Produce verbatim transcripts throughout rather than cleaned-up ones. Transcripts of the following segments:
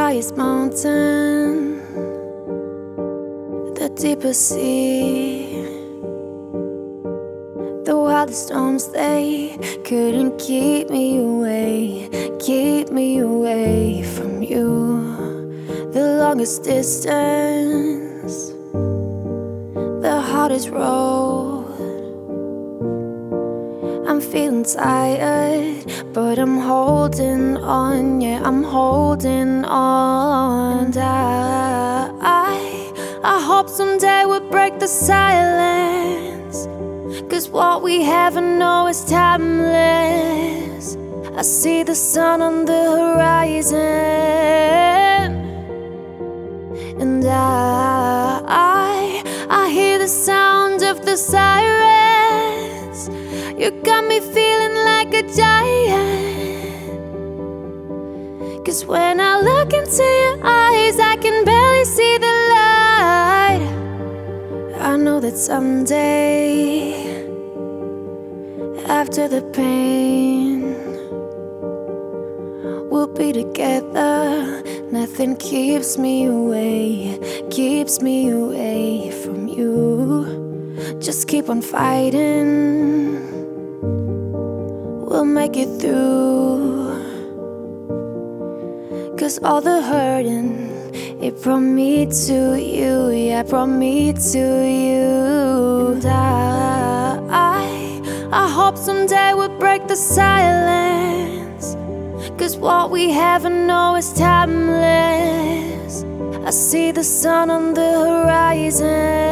highest mountain, the deepest sea. The wildest storms, they couldn't keep me away, keep me away from you. The longest distance, the hardest road. I'm feeling tired, but I'm holding on, yeah, I'm holding on. And I, I, I hope someday we'll break the silence, 'cause what we have and know is timeless. I see the sun on the horizon, and I, I, I hear the sound of the sirens. You got me feeling like a giant, 'cause when I look into your eyes, I can barely see the light. I know that someday, after the pain, we'll be together. Nothing keeps me away, keeps me away from you. Just keep on fighting, we'll make it through. 'Cause all the hurting, it brought me to you, yeah, brought me to you. And I, I, I hope someday we'll break the silence, 'cause what we have and know is timeless. I see the sun on the horizon,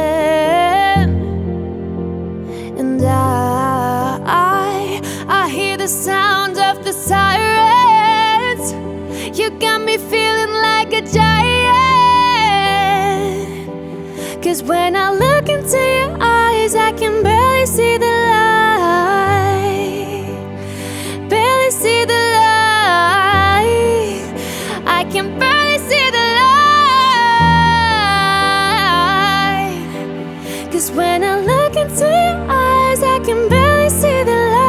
and I, I, I hear the sound of the sirens. You got me feeling like a giant, 'cause when I look into your eyes, I can barely see the light, barely see the light. I can barely see the light, 'cause when I look into your eyes, I can barely see the light.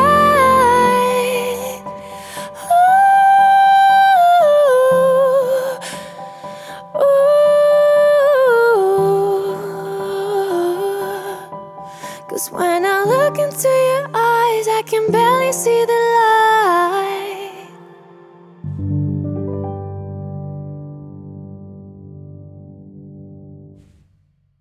Ooh, ooh. 'Cause when I look into your eyes, I can barely see the light.